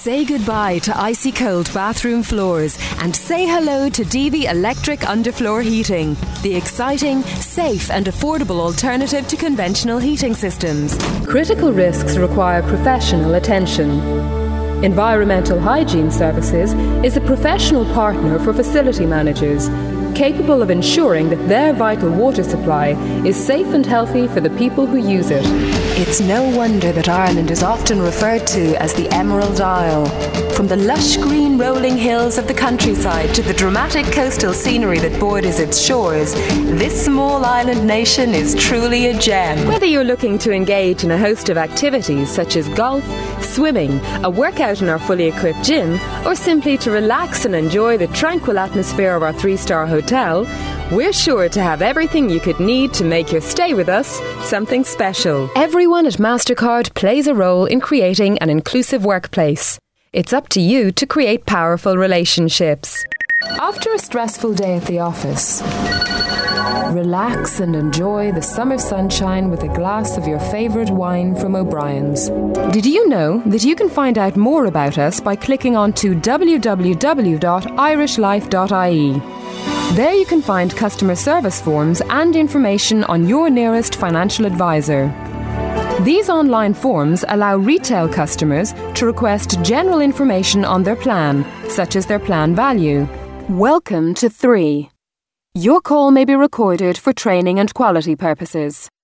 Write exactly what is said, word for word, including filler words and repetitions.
Say goodbye to icy cold bathroom floors and say hello to D V Electric Underfloor Heating, the exciting, safe and affordable alternative to conventional heating systems. Critical risks require professional attention. Environmental Hygiene Services is a professional partner for facility managers, capable of ensuring that their vital water supply is safe and healthy for the people who use it. It's no wonder that Ireland is often referred to as the Emerald Isle. From the lush green rolling hills of the countryside to the dramatic coastal scenery that borders its shores, this small island nation is truly a gem. Whether you're looking to engage in a host of activities such as golf, swimming, a workout in our fully equipped gym, or simply to relax and enjoy the tranquil atmosphere of our three-star hotel, we're sure to have everything you could need to make your stay with us something special. Everyone at MasterCard plays a role in creating an inclusive workplace. It's up to you to create powerful relationships. After a stressful day at the office, relax and enjoy the summer sunshine with a glass of your favourite wine from O'Brien's. Did you know that you can find out more about us by clicking on to w w w dot irish life dot i e. There you can find customer service forms and information on your nearest financial advisor. These online forms allow retail customers to request general information on their plan, such as their plan value. Welcome to three. Your call may be recorded for training and quality purposes.